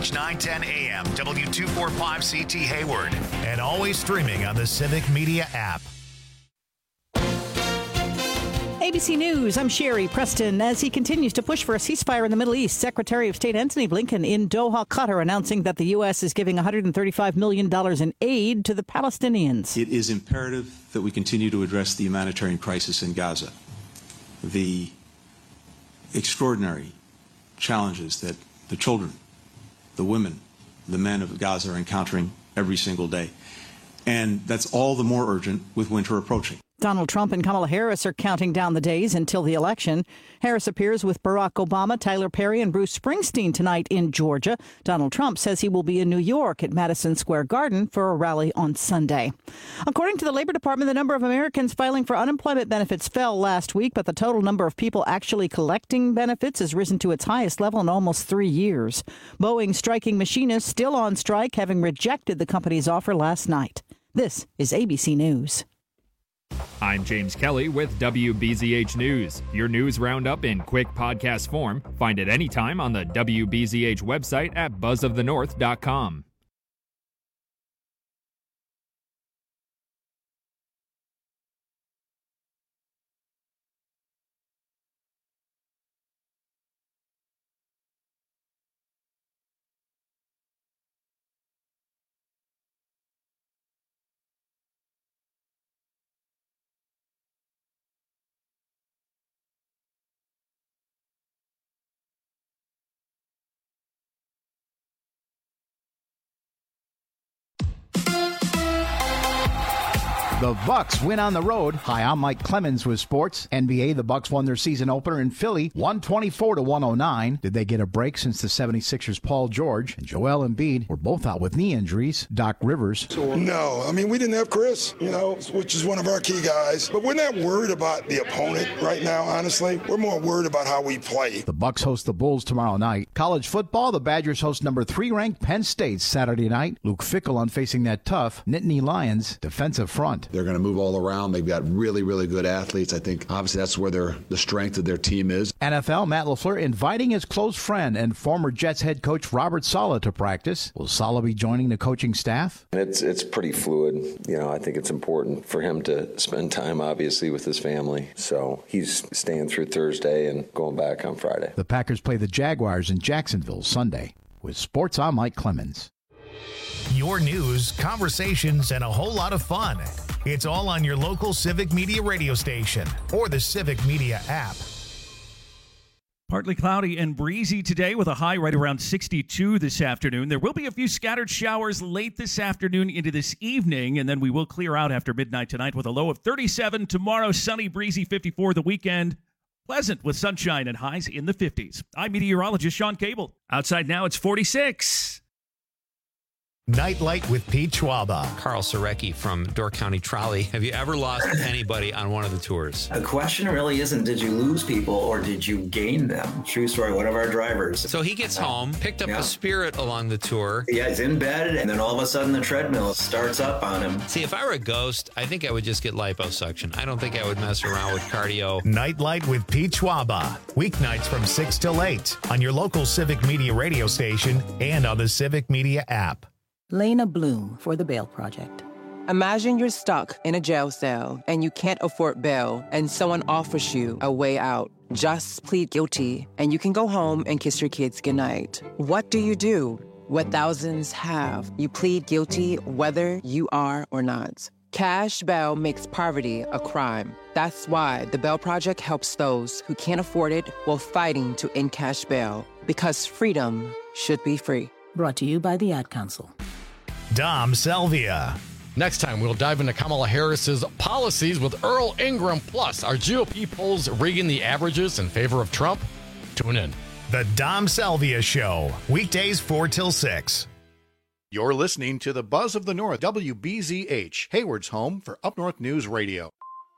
WGCH 910 AM, W245CT Hayward, and always streaming on the Civic Media app. ABC News, I'm Sherry Preston. As he continues to push for a ceasefire in the Middle East, Secretary of State Antony Blinken in Doha, Qatar, announcing that the U.S. is giving $135 million in aid to the Palestinians. It is imperative that we continue to address the humanitarian crisis in Gaza, the extraordinary challenges that the children, the women, the men of Gaza are encountering every single day. And that's all the more urgent with winter approaching. Donald Trump and Kamala Harris are counting down the days until the election. Harris appears with Barack Obama, Tyler Perry, and Bruce Springsteen tonight in Georgia. Donald Trump says he will be in New York at Madison Square Garden for a rally on Sunday. According to the Labor Department, the number of Americans filing for unemployment benefits fell last week, but the total number of people actually collecting benefits has risen to its highest level in almost 3 years. Boeing striking machinists still on strike, having rejected the company's offer last night. This is ABC News. I'm James Kelly with WBZH News. Your news roundup in quick podcast form. Find it anytime on the WBZH website at buzzofthenorth.com. The Bucks win on the road. Hi, I'm Mike Clemens with sports. NBA, the Bucks won their season opener in Philly, 124-109. Did they get a break since the 76ers' Paul George and Joel Embiid were both out with knee injuries? Doc Rivers. No, I mean, we didn't have Chris, which is one of our key guys. But we're not worried about the opponent right now, honestly. We're more worried about how we play. The Bucks host the Bulls tomorrow night. College football, the Badgers host number 3 ranked Penn State Saturday night. Luke Fickell on facing that tough Nittany Lions defensive front. They're going to move all around. They've got really, really good athletes. I think, obviously, that's where the strength of their team is. NFL, Matt LaFleur inviting his close friend and former Jets head coach Robert Saleh to practice. Will Saleh be joining the coaching staff? It's pretty fluid. I think it's important for him to spend time, obviously, with his family. So he's staying through Thursday and going back on Friday. The Packers play the Jaguars in Jacksonville Sunday. With sports, I'm Mike Clemens. Your news, conversations, and a whole lot of fun. It's all on your local Civic Media radio station or the Civic Media app. Partly cloudy and breezy today with a high right around 62 this afternoon. There will be a few scattered showers late this afternoon into this evening, and then we will clear out after midnight tonight with a low of 37. Tomorrow, sunny, breezy, 54. The weekend, pleasant with sunshine and highs in the 50s. I'm meteorologist Sean Cable. Outside now, it's 46. Nightlight with Pete Schwaba. Carl Sorecki from Door County Trolley. Have you ever lost anybody on one of the tours? The question really isn't did you lose people or did you gain them? True story, one of our drivers. So he gets home, picked up a Spirit along the tour. Yeah, he's in bed, and then all of a sudden the treadmill starts up on him. See, if I were a ghost, I think I would just get liposuction. I don't think I would mess around with cardio. Nightlight with Pete Schwaba. Weeknights from 6 till 8 on your local Civic Media radio station and on the Civic Media app. Lena Bloom for the Bail Project. Imagine you're stuck in a jail cell and you can't afford bail and someone offers you a way out. Just plead guilty and you can go home and kiss your kids goodnight. What do you do? What thousands have. You plead guilty whether you are or not. Cash bail makes poverty a crime. That's why the Bail Project helps those who can't afford it while fighting to end cash bail. Because freedom should be free. Brought to you by the Ad Council. Dom Selvia. Next time, we'll dive into Kamala Harris's policies with Earl Ingram. Plus, are GOP polls rigging the averages in favor of Trump? Tune in. The Dom Selvia Show. Weekdays 4 till 6. You're listening to the Buzz of the North, WBZH, Hayward's home for Up North News Radio.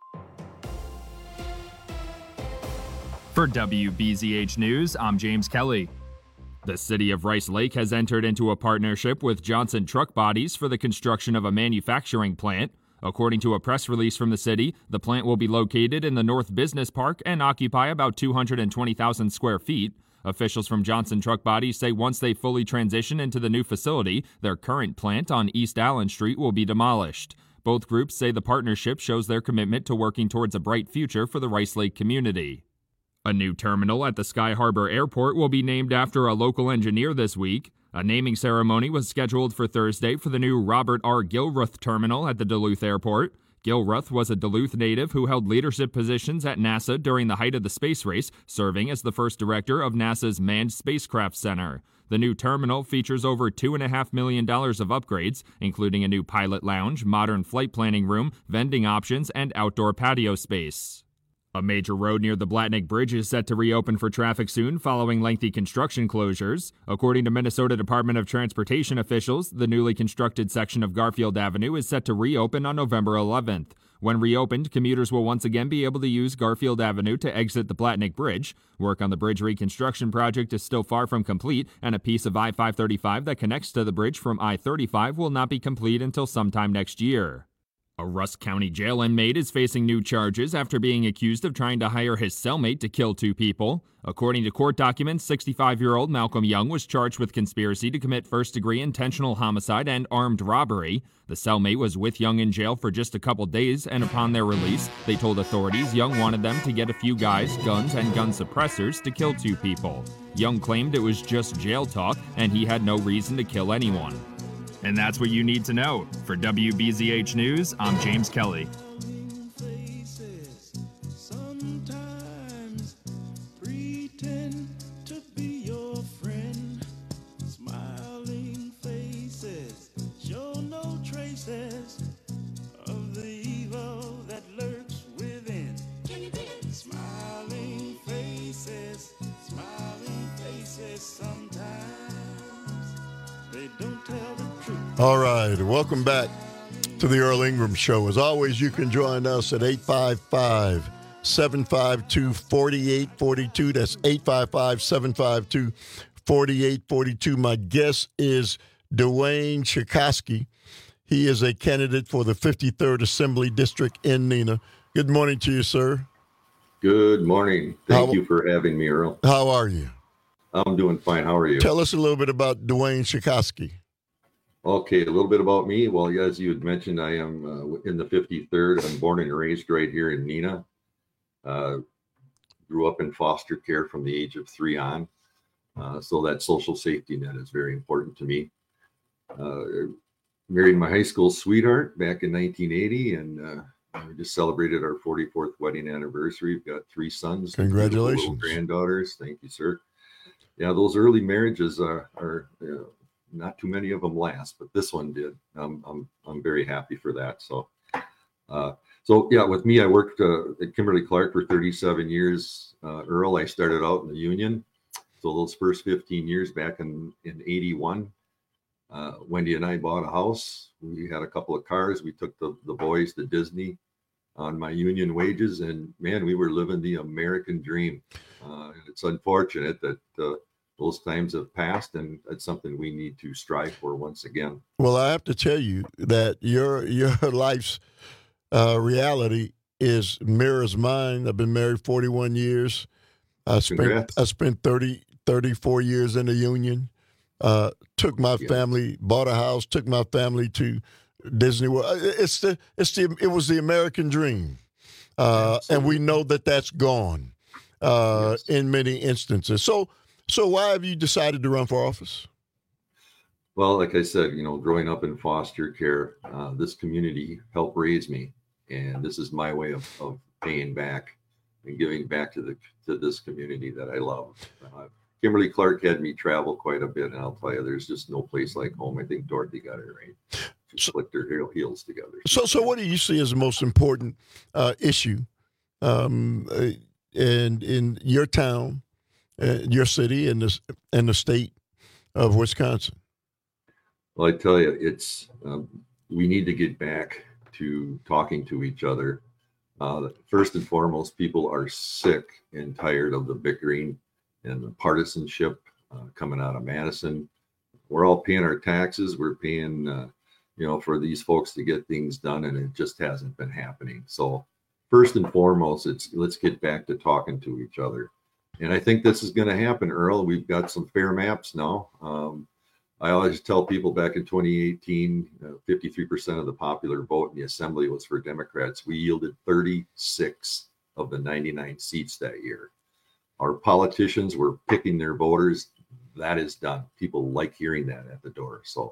For WBZH News, I'm James Kelly. The city of Rice Lake has entered into a partnership with Johnson Truck Bodies for the construction of a manufacturing plant. According to a press release from the city, the plant will be located in the North Business Park and occupy about 220,000 square feet. Officials from Johnson Truck Bodies say once they fully transition into the new facility, their current plant on East Allen Street will be demolished. Both groups say the partnership shows their commitment to working towards a bright future for the Rice Lake community. A new terminal at the Sky Harbor Airport will be named after a local engineer this week. A naming ceremony was scheduled for Thursday for the new Robert R. Gilruth terminal at the Duluth Airport. Gilruth was a Duluth native who held leadership positions at NASA during the height of the space race, serving as the first director of NASA's Manned Spacecraft Center. The new terminal features over $2.5 million of upgrades, including a new pilot lounge, modern flight planning room, vending options, and outdoor patio space. A major road near the Blatnick Bridge is set to reopen for traffic soon following lengthy construction closures. According to Minnesota Department of Transportation officials, the newly constructed section of Garfield Avenue is set to reopen on November 11th. When reopened, commuters will once again be able to use Garfield Avenue to exit the Blatnick Bridge. Work on the bridge reconstruction project is still far from complete, and a piece of I-535 that connects to the bridge from I-35 will not be complete until sometime next year. A Rusk County jail inmate is facing new charges after being accused of trying to hire his cellmate to kill 2 people. According to court documents, 65-year-old Malcolm Young was charged with conspiracy to commit first-degree intentional homicide and armed robbery. The cellmate was with Young in jail for just a couple days, and upon their release, they told authorities Young wanted them to get a few guys, guns, and gun suppressors to kill 2 people. Young claimed it was just jail talk, and he had no reason to kill anyone. And that's what you need to know. For WBZH News, I'm James Kelly. Of the evil that lurks within. Smiling faces, sometimes they don't tell the truth. All right, welcome back to the Earl Ingram Show. As always, you can join us at 855-752-4842. That's 855-752-4842. My guest is Dwayne Chikoski. He is a candidate for the 53rd Assembly District in Neenah. Good morning to you, sir. Good morning. Thank you for having me, Earl. How are you? I'm doing fine. How are you? Tell us a little bit about Dwayne Chikoski. Okay, a little bit about me. Well, as you had mentioned, I am in the 53rd. I'm born and raised right here in Neenah. Grew up in foster care from the age of 3 on. So that social safety net is very important to me. Married my high school sweetheart back in 1980, and we just celebrated our 44th wedding anniversary. We've got 3 sons. Congratulations. Little granddaughters. Thank you, sir. Yeah, those early marriages are not too many of them last, but this one did. I'm very happy for that. So yeah, with me, I worked at Kimberly-Clark for 37 years. Earl, I started out in the union. So those first 15 years back in 81, Wendy and I bought a house. We had a couple of cars. We took the boys to Disney on my union wages, and man, we were living the American dream. It's unfortunate that those times have passed, and it's something we need to strive for once again. Well, I have to tell you that your life's reality mirrors mine. I've been married 41 years. I spent 34 years in the union. Took my family, bought a house, took my family to Disney World. It was the American dream, and we know that that's gone in many instances. So why have you decided to run for office? Well, like I said, growing up in foster care, this community helped raise me, and this is my way of paying back and giving back to this community that I love. Kimberly-Clark had me travel quite a bit, and I'll tell you, there's just no place like home. I think Dorothy got it right. She flicked her heels together. So what do you see as the most important issue in your town, your city, and the state of Wisconsin? Well, I tell you, it's we need to get back to talking to each other. First and foremost, people are sick and tired of the bickering and the partisanship coming out of Madison. We're all paying our taxes. We're paying, for these folks to get things done, and it just hasn't been happening. So first and foremost, let's get back to talking to each other. And I think this is going to happen, Earl. We've got some fair maps now. I always tell people back in 2018, 53% of the popular vote in the assembly was for Democrats. We yielded 36 of the 99 seats that year. Our politicians were picking their voters. That is done. People like hearing that at the door. So,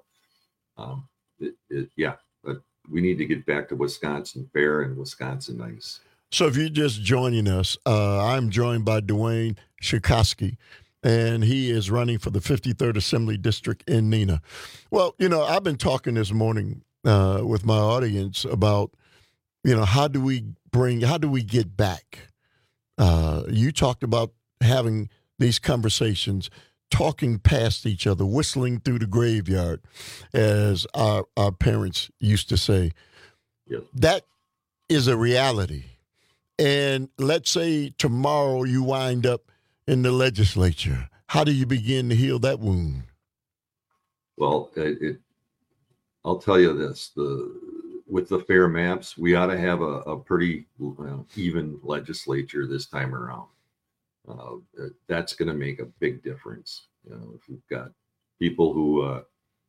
we need to get back to Wisconsin fair and Wisconsin nice. So if you're just joining us, I'm joined by Dwayne Schakowsky, and he is running for the 53rd Assembly District in Neenah. Well, I've been talking this morning with my audience about, how do we get back? You talked about having these conversations, talking past each other, whistling through the graveyard, as our parents used to say. Yes. That is a reality. And let's say tomorrow you wind up in the legislature. How do you begin to heal that wound? Well, I'll tell you this: with the fair maps, we ought to have a pretty even legislature this time around. That's going to make a big difference. If you've got people who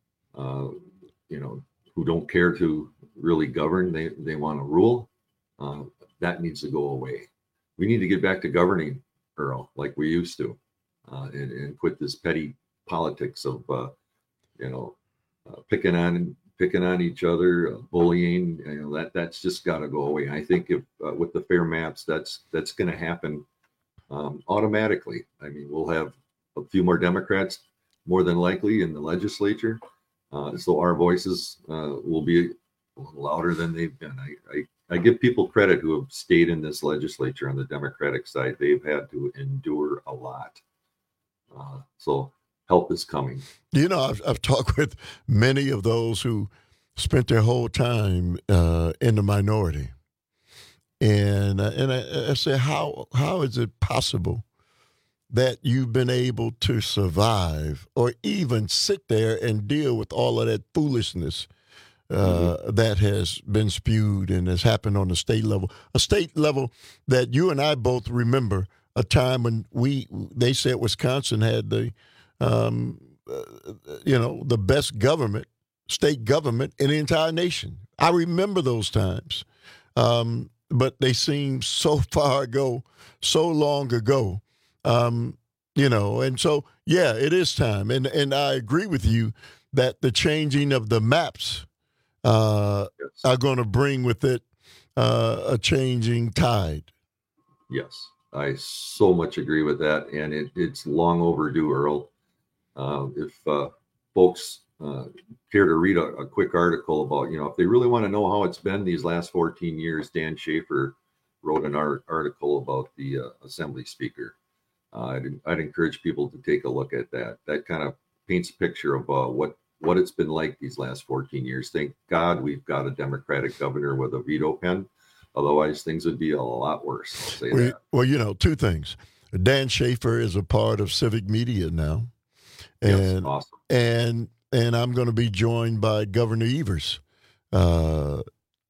don't care to really govern, they want to rule. That needs to go away. We need to get back to governing, Earl, like we used to, and quit this petty politics of, picking on each other, bullying. That's just got to go away. I think if with the fair maps, that's going to happen automatically. I mean, we'll have a few more Democrats, more than likely, in the legislature, so our voices will be a little louder than they've been. I give people credit who have stayed in this legislature on the Democratic side. They've had to endure a lot. So help is coming. I've talked with many of those who spent their whole time in the minority. And I say, how is it possible that you've been able to survive or even sit there and deal with all of that foolishness that has been spewed and has happened on the state level, a state level that you and I both remember a time when they said Wisconsin had the best government, state government in the entire nation. I remember those times, but they seem so far ago, so long ago, and so, yeah, it is time. And I agree with you that the changing of the maps are going to bring with it a changing tide. Yes, I so much agree with that, and it's long overdue, Earl. If folks care to read a quick article about, if they really want to know how it's been these last 14 years, Dan Schaefer wrote an article about the Assembly Speaker. I'd encourage people to take a look at that. That kind of paints a picture of what it's been like these last 14 years. Thank God we've got a Democratic governor with a veto pen. Otherwise, things would be a lot worse. I'll say that. Well, two things. Dan Schaefer is a part of Civic Media now. And, yes, awesome. And I'm going to be joined by Governor Evers, after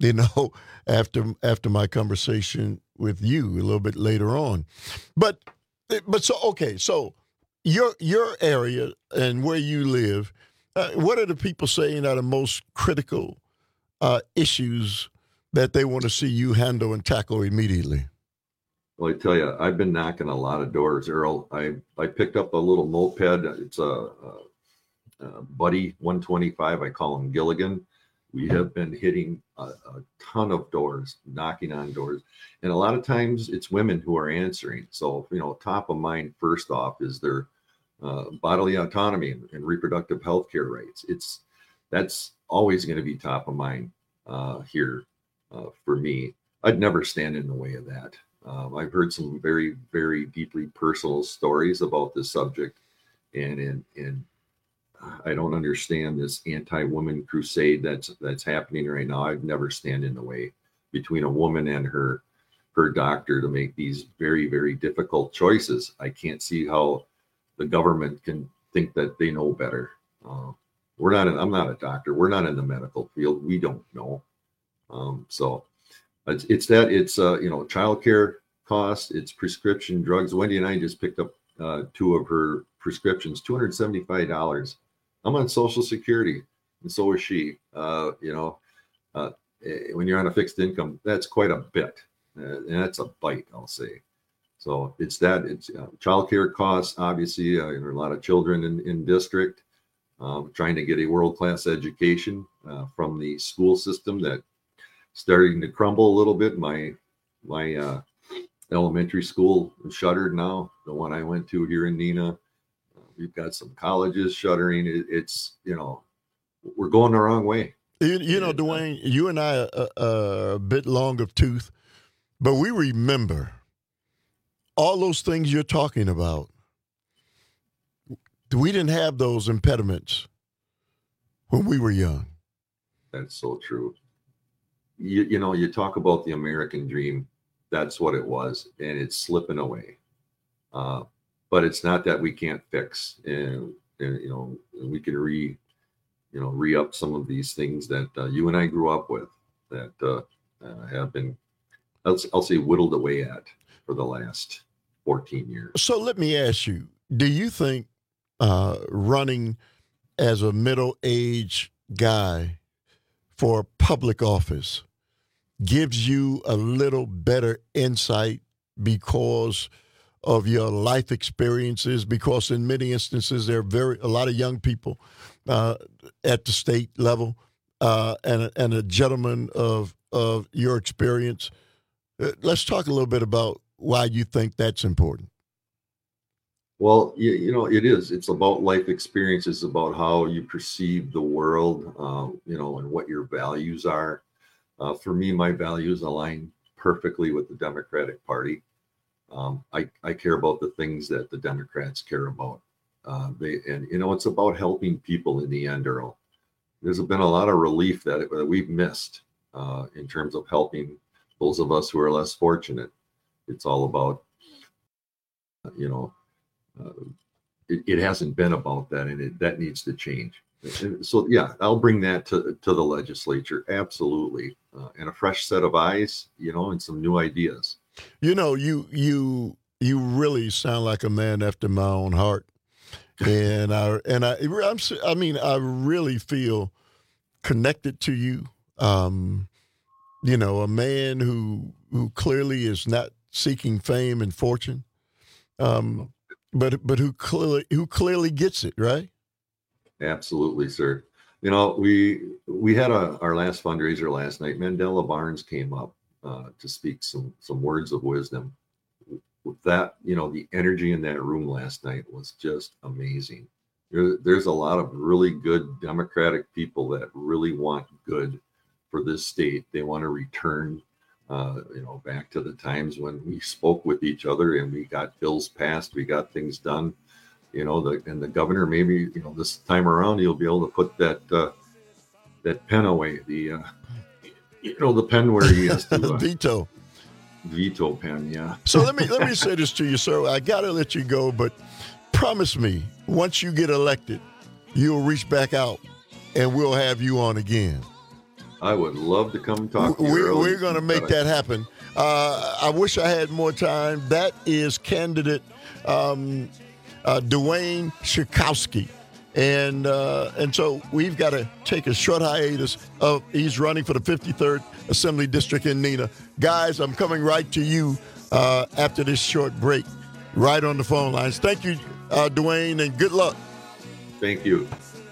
my conversation with you a little bit later on. But so your area and where you live, what are the people saying are the most critical issues that they want to see you handle and tackle immediately? Well, I tell you, I've been knocking a lot of doors, Earl. I picked up a little moped. It's a Buddy 125. I call him Gilligan. We have been hitting a ton of doors, knocking on doors. And a lot of times it's women who are answering. So, top of mind, first off, is their bodily autonomy and reproductive health care rights. That's always going to be top of mind here for me. I'd never stand in the way of that. I've heard some very, very deeply personal stories about this subject, and I don't understand this anti-woman crusade that's happening right now. I'd never stand in the way between a woman and her doctor to make these very, very difficult choices. I can't see how the government can think that they know better. I'm not a doctor. We're not in the medical field. We don't know. So it's childcare costs, it's prescription drugs. Wendy and I just picked up 2 of her prescriptions, $275. I'm on Social Security, and so is she. When you're on a fixed income, that's quite a bit, and that's a bite, I'll say. So it's childcare costs. Obviously, there are a lot of children in district trying to get a world-class education from the school system that starting to crumble a little bit. My elementary school is shuttered now. The one I went to here in Neenah. We've got some colleges shuttering. It's we're going the wrong way. You know, Dwayne, you and I are a bit long of tooth, but we remember all those things you're talking about. We didn't have those impediments when we were young. That's so true. You talk about the American dream. That's what it was, and it's slipping away. But it's not that we can't fix, and we can re-up some of these things that you and I grew up with that have been, I'll say, whittled away at for the last 14 years. So let me ask you, do you think running as a middle-aged guy for public office gives you a little better insight because of your life experiences? Because in many instances, there are a lot of young people at the state level, and a gentleman of your experience. Let's talk a little bit about why you think that's important. Well, it is. It's about life experiences, about how you perceive the world, and what your values are. For me, my values align perfectly with the Democratic Party. I care about the things that the Democrats care about. It's about helping people in the end, Earl. There's been a lot of relief that we've missed in terms of helping those of us who are less fortunate. It's all about, it hasn't been about that, and that needs to change. And so, yeah, I'll bring that to the legislature, absolutely, and a fresh set of eyes, and some new ideas. You really sound like a man after my own heart, and I really feel connected to you. A man who clearly is not seeking fame and fortune, but who clearly gets it, right? Absolutely, sir. We had our last fundraiser last night. Mandela Barnes came up to speak some words of wisdom. With that, the energy in that room last night was just amazing. There's a lot of really good Democratic people that really want good for this state. They want to return, back to the times when we spoke with each other and we got bills passed, we got things done. And the governor, maybe this time around, he'll be able to put that pen away. The pen where he has to veto pen. Yeah. So let me say this to you, sir. I gotta let you go, but promise me, once you get elected, you'll reach back out, and we'll have you on again. I would love to come talk to you. We're going to make that happen. I wish I had more time. That is candidate Dwayne Schakowsky. And so we've got to take a short hiatus. He's running for the 53rd Assembly District in Neenah. Guys, I'm coming right to you after this short break, right on the phone lines. Thank you, Dwayne, and good luck. Thank you.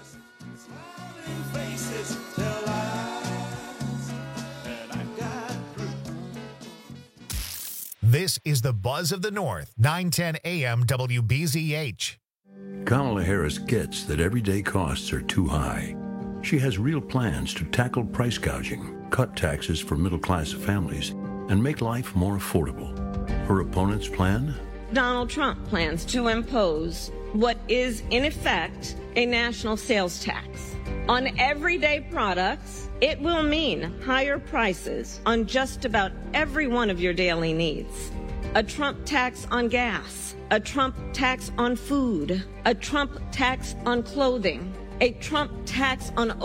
This is the Buzz of the North, 910 AM WBZH. Kamala Harris gets that everyday costs are too high. She has real plans to tackle price gouging, cut taxes for middle-class families, and make life more affordable. Her opponent's plan? Donald Trump plans to impose what is, in effect, a national sales tax. On everyday products, it will mean higher prices on just about every one of your daily needs. A Trump tax on gas, a Trump tax on food, a Trump tax on clothing, a Trump tax on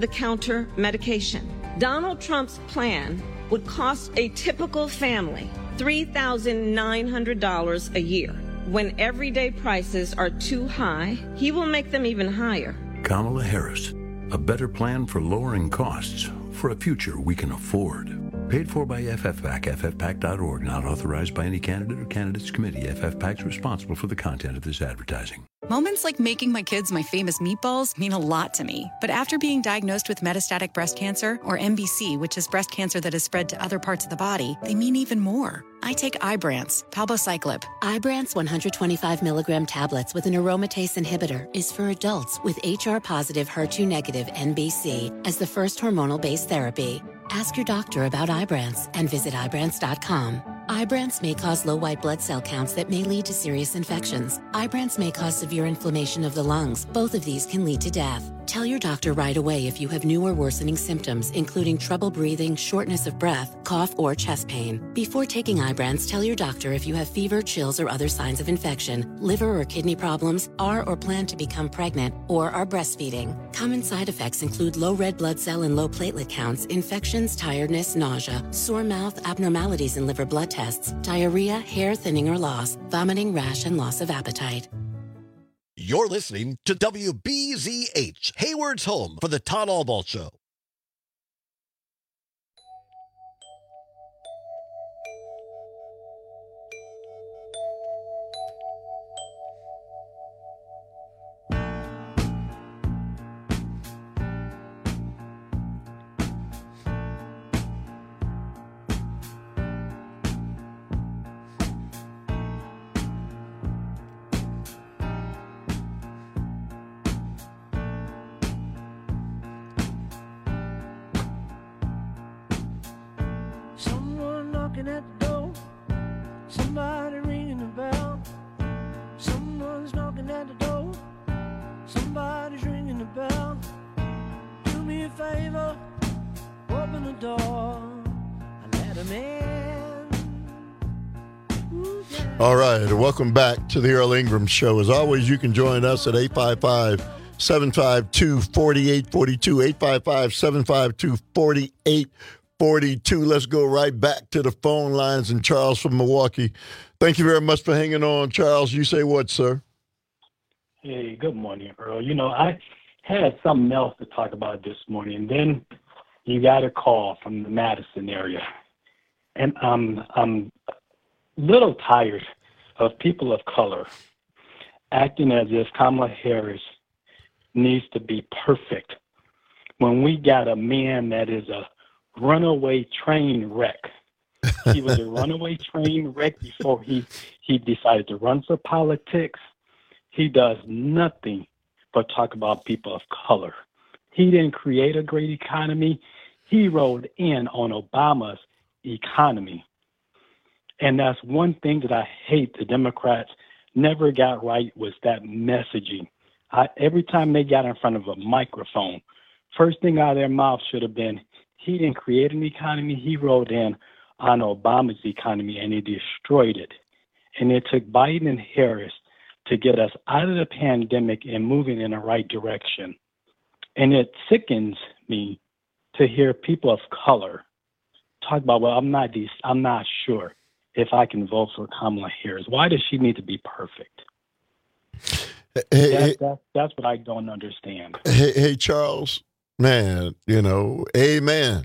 over-the-counter medication. Donald Trump's plan would cost a typical family $3,900 a year. When everyday prices are too high, he will make them even higher. Kamala Harris, a better plan for lowering costs for a future we can afford. Paid for by FFPAC, ffpac.org, not authorized by any candidate or candidates committee. FFPAC's responsible for the content of this advertising. Moments like making my kids my famous meatballs mean a lot to me. But after being diagnosed with metastatic breast cancer, or MBC, which is breast cancer that has spread to other parts of the body, they mean even more. I take Ibrance, palbociclib. Ibrance 125 milligram tablets with an aromatase inhibitor is for adults with HR-positive, HER2-negative MBC as the first hormonal-based therapy. Ask your doctor about Ibrance and visit Ibrance.com. Ibrance may cause low white blood cell counts that may lead to serious infections. Ibrance may cause severe inflammation of the lungs. Both of these can lead to death. Tell your doctor right away if you have new or worsening symptoms, including trouble breathing, shortness of breath, cough, or chest pain. Before taking Ibrance, tell your doctor if you have fever, chills, or other signs of infection, liver or kidney problems, are or plan to become pregnant, or are breastfeeding. Common side effects include low red blood cell and low platelet counts, infections, tiredness, nausea, sore mouth, abnormalities in liver blood tests, diarrhea, hair thinning or loss, vomiting, rash, and loss of appetite. You're listening to WBZH, Hayward's home for the Todd Albaugh Show. Someone knocking at the door, somebody ringing the bell. Someone's knocking at the door, somebody's ringing the bell. Do me a favor, open the door, and let them in. Ooh, yeah. All right, welcome back to the Earl Ingram Show. As always, you can join us at 855-752-4842, 855-752-4842. Let's go right back to the phone lines. And Charles from Milwaukee. Thank you very much for hanging on. Charles, you say what, sir? Hey, good morning, Earl. You know, I had something else to talk about this morning, and then you got a call from the Madison area. And I'm a little tired of people of color acting as if Kamala Harris needs to be perfect when we got a man that is a runaway train wreck. He was a runaway train wreck before he decided to run for politics. He does nothing but talk about people of color. He didn't create a great economy. He rode in on Obama's economy. And that's one thing that I hate the Democrats never got right, was that messaging. Every time they got in front of a microphone, first thing out of their mouth should have been, he didn't create an economy. He rode in on Obama's economy, and he destroyed it. And it took Biden and Harris to get us out of the pandemic and moving in the right direction. And it sickens me to hear people of color talk about, well, I'm not sure if I can vote for Kamala Harris. Why does she need to be perfect? That's what I don't understand. Hey, Charles. Man, amen.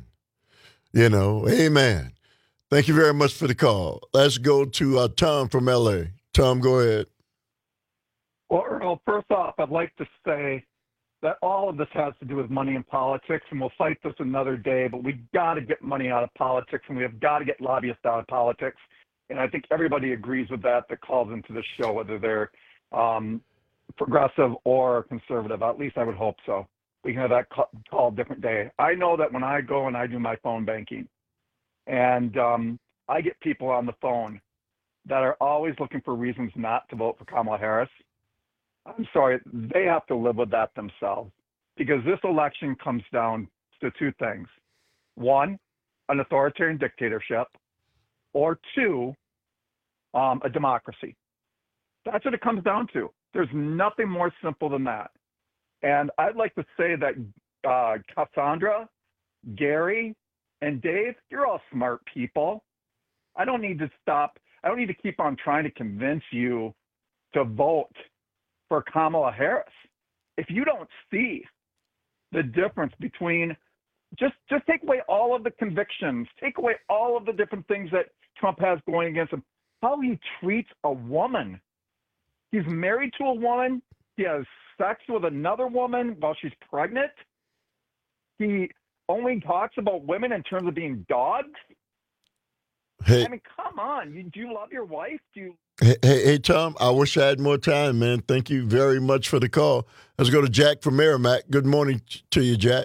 Amen. Thank you very much for the call. Let's go to Tom from L.A. Tom, go ahead. Well, Earl, first off, I'd like to say that all of this has to do with money and politics, and we'll fight this another day, but we've got to get money out of politics, and we have got to get lobbyists out of politics. And I think everybody agrees with that calls into the show, whether they're progressive or conservative. At least I would hope so. We can have that call a different day. I know that when I go and I do my phone banking, and I get people on the phone that are always looking for reasons not to vote for Kamala Harris. I'm sorry, they have to live with that themselves, because this election comes down to two things. One, an authoritarian dictatorship, or two, a democracy. That's what it comes down to. There's nothing more simple than that. And I'd like to say that Cassandra, Gary, and Dave, you're all smart people. I don't need to stop. I don't need to keep on trying to convince you to vote for Kamala Harris. If you don't see the difference between just take away all of the convictions, take away all of the different things that Trump has going against him, how he treats a woman. He's married to a woman. He has sex with another woman while she's pregnant. He only talks about women in terms of being dogs. Hey, I mean, come on. Do you love your wife? Hey, Tom, I wish I had more time, man. Thank you very much for the call. Let's go to Jack from Merrimack. Good morning to you, Jack.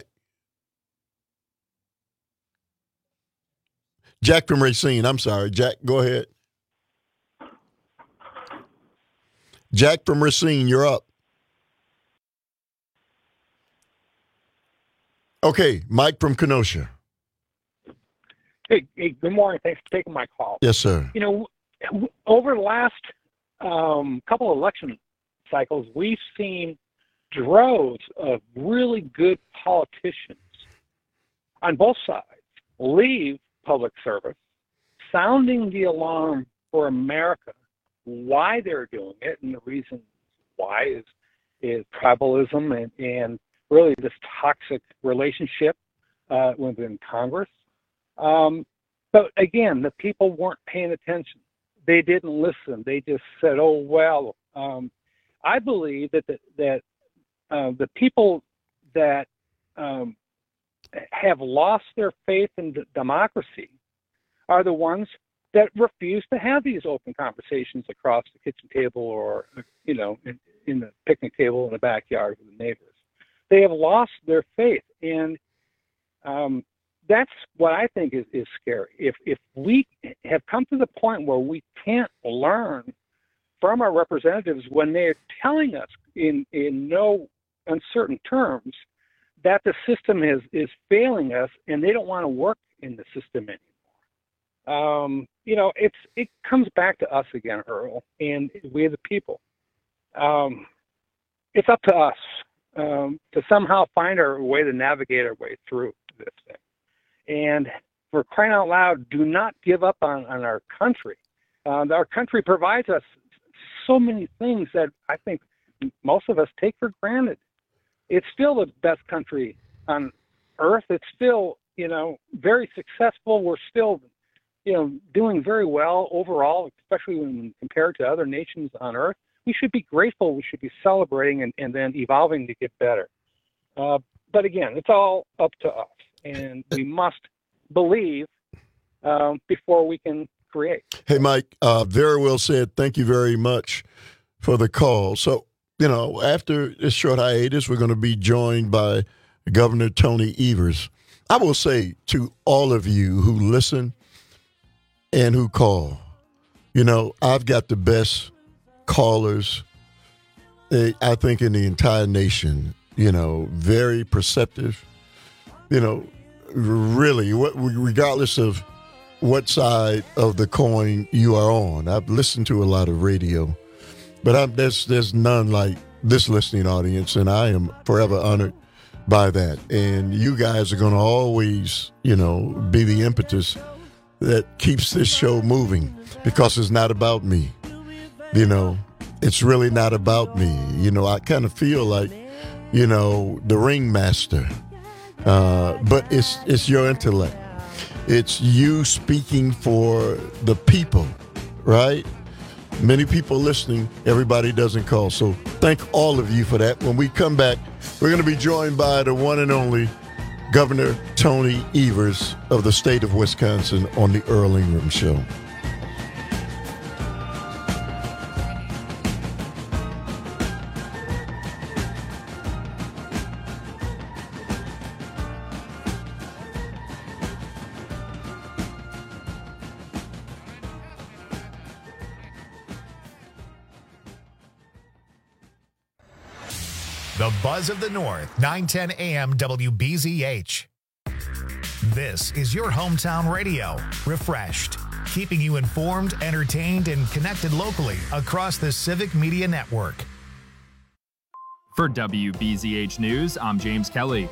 Jack from Racine. I'm sorry. Jack, go ahead. Jack from Racine, you're up. Okay, Mike from Kenosha. Hey, good morning. Thanks for taking my call. Yes, sir. You know, over the last couple of election cycles, we've seen droves of really good politicians on both sides leave public service, sounding the alarm for America, why they're doing it, and the reason why is tribalism and really this toxic relationship within Congress. But again, the people weren't paying attention. They didn't listen. They just said, "Oh well." I believe that the people that have lost their faith in democracy are the ones that refuse to have these open conversations across the kitchen table or, you know, in the picnic table in the backyard with the neighbors. They have lost their faith, and that's what I think is scary. If we have come to the point where we can't learn from our representatives when they're telling us in no uncertain terms that the system is failing us and they don't want to work in the system anymore. You know, it comes back to us again, Earl, and we the people. It's up to us to somehow find our way to navigate our way through this thing. And for crying out loud, do not give up on our country. Our country provides us so many things that I think most of us take for granted. It's still the best country on earth. It's still, you know, very successful. We're still, you know, doing very well overall, especially when compared to other nations on earth. We should be grateful. We should be celebrating and then evolving to get better. But again, it's all up to us. And we must believe before we can create. Hey, Mike, very well said. Thank you very much for the call. So, you know, after this short hiatus, we're going to be joined by Governor Tony Evers. I will say to all of you who listen and who call, you know, I've got the best callers, I think, in the entire nation, you know, very perceptive, you know, really, regardless of what side of the coin you are on. I've listened to a lot of radio, but there's none like this listening audience, and I am forever honored by that. And you guys are going to always, you know, be the impetus that keeps this show moving, because it's not about me. You know, it's really not about me. You know, I kind of feel like, you know, the ringmaster, but it's your intellect. It's you speaking for the people, right? Many people listening, everybody doesn't call. So thank all of you for that. When we come back, we're going to be joined by the one and only Governor Tony Evers of the state of Wisconsin on the Earl Ingram Show. The Buzz of the North, 910 AM WBZH. This is your hometown radio, refreshed, keeping you informed, entertained, and connected locally across the Civic Media Network. For WBZH News, I'm James Kelly.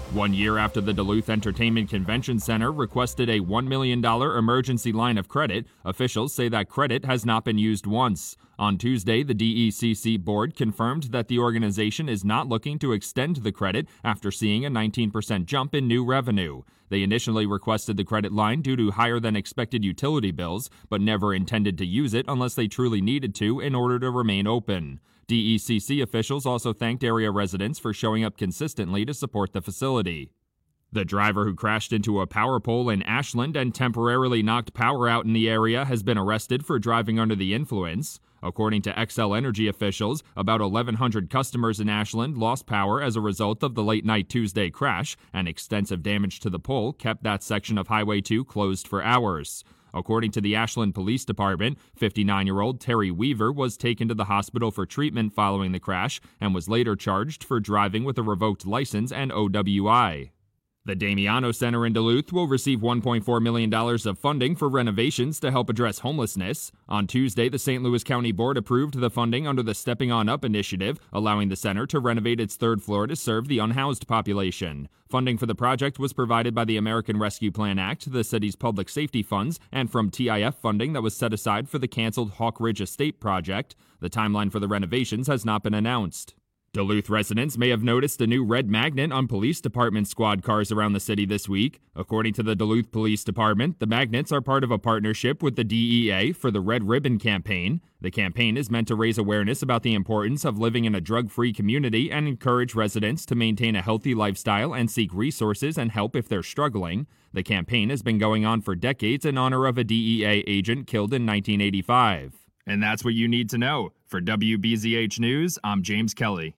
1 year after the Duluth Entertainment Convention Center requested a $1 million emergency line of credit, officials say that credit has not been used once. On Tuesday, the DECC board confirmed that the organization is not looking to extend the credit after seeing a 19% jump in new revenue. They initially requested the credit line due to higher than expected utility bills, but never intended to use it unless they truly needed to in order to remain open. DECC officials also thanked area residents for showing up consistently to support the facility. The driver who crashed into a power pole in Ashland and temporarily knocked power out in the area has been arrested for driving under the influence. According to Xcel Energy officials, about 1,100 customers in Ashland lost power as a result of the late-night Tuesday crash, and extensive damage to the pole kept that section of Highway 2 closed for hours. According to the Ashland Police Department, 59-year-old Terry Weaver was taken to the hospital for treatment following the crash and was later charged for driving with a revoked license and OWI. The Damiano Center in Duluth will receive $1.4 million of funding for renovations to help address homelessness. On Tuesday, the St. Louis County Board approved the funding under the Stepping On Up initiative, allowing the center to renovate its third floor to serve the unhoused population. Funding for the project was provided by the American Rescue Plan Act, the city's public safety funds, and from TIF funding that was set aside for the canceled Hawk Ridge Estate project. The timeline for the renovations has not been announced. Duluth residents may have noticed a new red magnet on police department squad cars around the city this week. According to the Duluth Police Department, the magnets are part of a partnership with the DEA for the Red Ribbon campaign. The campaign is meant to raise awareness about the importance of living in a drug-free community and encourage residents to maintain a healthy lifestyle and seek resources and help if they're struggling. The campaign has been going on for decades in honor of a DEA agent killed in 1985. And that's what you need to know. For WBZH News, I'm James Kelly.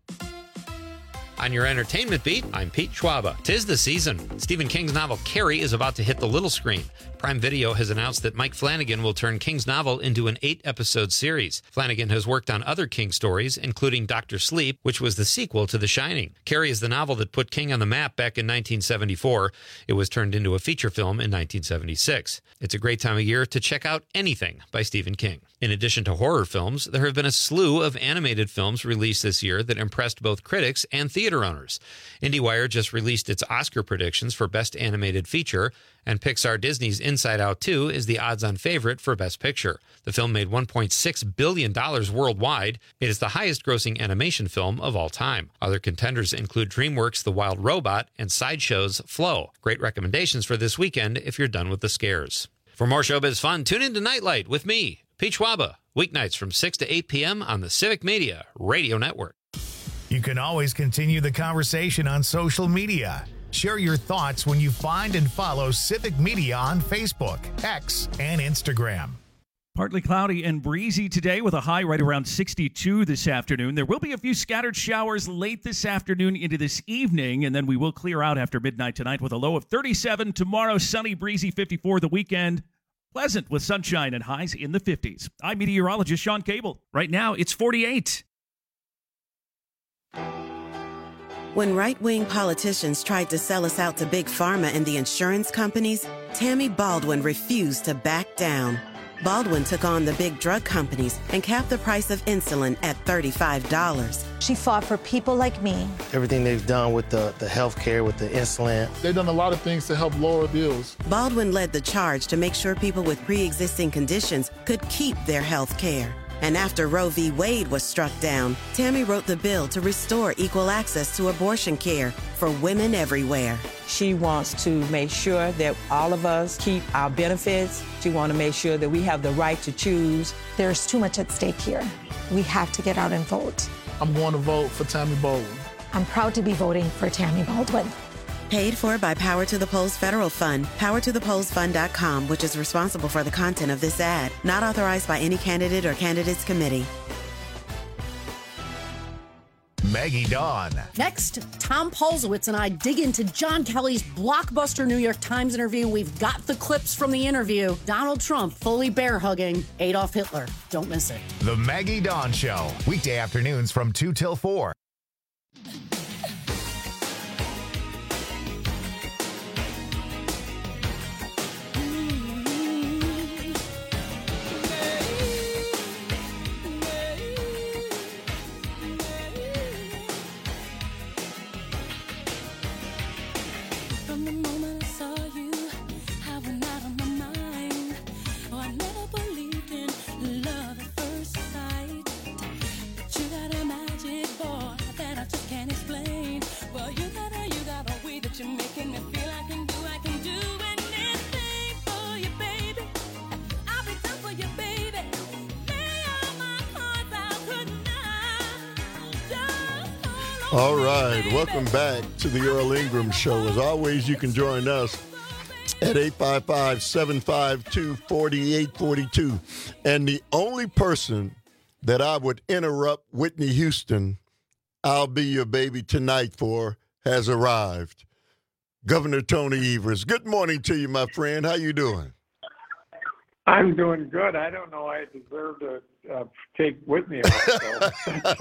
On your entertainment beat, I'm Pete Schwaba. 'Tis the season. Stephen King's novel Carrie is about to hit the little screen. Prime Video has announced that Mike Flanagan will turn King's novel into an 8-episode series. Flanagan has worked on other King stories, including Dr. Sleep, which was the sequel to The Shining. Carrie is the novel that put King on the map back in 1974. It was turned into a feature film in 1976. It's a great time of year to check out anything by Stephen King. In addition to horror films, there have been a slew of animated films released this year that impressed both critics and theater owners. IndieWire just released its Oscar predictions for Best Animated Feature, and Pixar Disney's Inside Out 2 is the odds-on favorite for Best Picture. The film made $1.6 billion worldwide. It is the highest-grossing animation film of all time. Other contenders include DreamWorks' The Wild Robot and Sideshow's Flow. Great recommendations for this weekend if you're done with the scares. For more showbiz fun, tune in to Nightlight with me, Pete Schwaba, weeknights from 6 to 8 p.m. on the Civic Media Radio Network. You can always continue the conversation on social media. Share your thoughts when you find and follow Civic Media on Facebook, X, and Instagram. Partly cloudy and breezy today with a high right around 62 this afternoon. There will be a few scattered showers late this afternoon into this evening, and then we will clear out after midnight tonight with a low of 37. Tomorrow, sunny, breezy, 54. The weekend, pleasant with sunshine and highs in the 50s. I'm meteorologist Sean Cable. Right now, it's 48. When right-wing politicians tried to sell us out to Big Pharma and the insurance companies, Tammy Baldwin refused to back down. Baldwin took on the big drug companies and capped the price of insulin at $35. She fought for people like me. Everything they've done with the health care, with the insulin. They've done a lot of things to help lower bills. Baldwin led the charge to make sure people with pre-existing conditions could keep their health care. And after Roe v. Wade was struck down, Tammy wrote the bill to restore equal access to abortion care for women everywhere. She wants to make sure that all of us keep our benefits. She wants to make sure that we have the right to choose. There's too much at stake here. We have to get out and vote. I'm going to vote for Tammy Baldwin. I'm proud to be voting for Tammy Baldwin. Paid for by Power to the Polls Federal Fund, powertothepollsfund.com, which is responsible for the content of this ad. Not authorized by any candidate or candidates committee. Maggie Dawn. Next, Tom Polzowitz and I dig into John Kelly's blockbuster New York Times interview. We've got the clips from the interview. Donald Trump fully bear-hugging Adolf Hitler. Don't miss it. The Maggie Dawn Show. Weekday afternoons from 2 till 4. All right. Welcome back to the Earl Ingram Show. As always, you can join us at 855-752-4842. And the only person that I would interrupt Whitney Houston, I'll be your baby tonight for, has arrived. Governor Tony Evers. Good morning to you, my friend. How you doing? I'm doing good. I don't know I deserve to take Whitney off. So.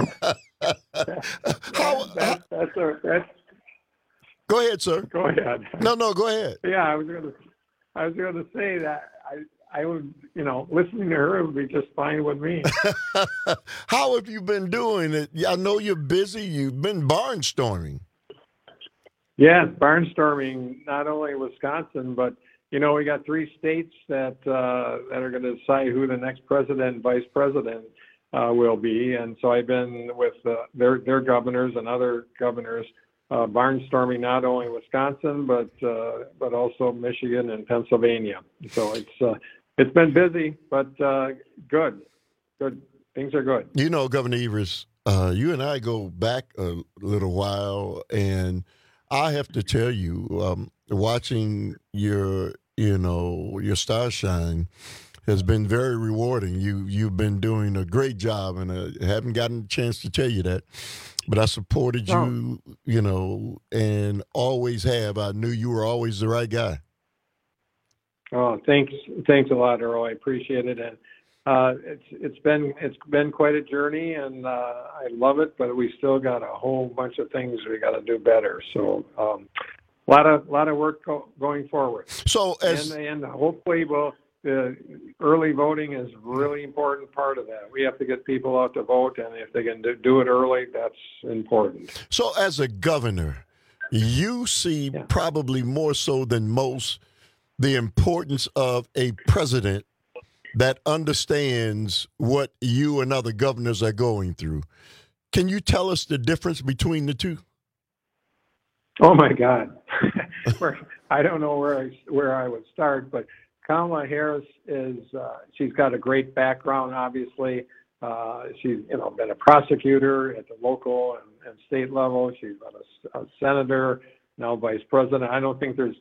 Go ahead, sir. Go ahead. No, go ahead. Yeah, I was going to say that I would, listening to her would be just fine with me. How have you been doing it? I know you're busy. You've been barnstorming. Yes, barnstorming, not only Wisconsin, but, we got 3 states that are going to decide who the next president and vice president will be. And so I've been with their governors and other governors barnstorming not only Wisconsin, but also Michigan and Pennsylvania. So it's been busy, but good. Things are good. Governor Evers, you and I go back a little while, and I have to tell you, watching your star shine has been very rewarding. You've been doing a great job, and I haven't gotten a chance to tell you that, but I supported you, and always have. I knew you were always the right guy. Oh, thanks a lot, Earl. I appreciate it, and it's been quite a journey, and I love it. But we still got a whole bunch of things we got to do better. So, a lot of work going forward. So, and hopefully, the early voting is a really important part of that. We have to get people out to vote, and if they can do it early, that's important. So, as a governor, you see probably more so than most the importance of a president that understands what you and other governors are going through. Can you tell us the difference between the two? Oh my God, I don't know where I would start, but Kamala Harris she's got a great background. Obviously, she's been a prosecutor at the local and state level. She's been a senator, now vice president. I don't think there's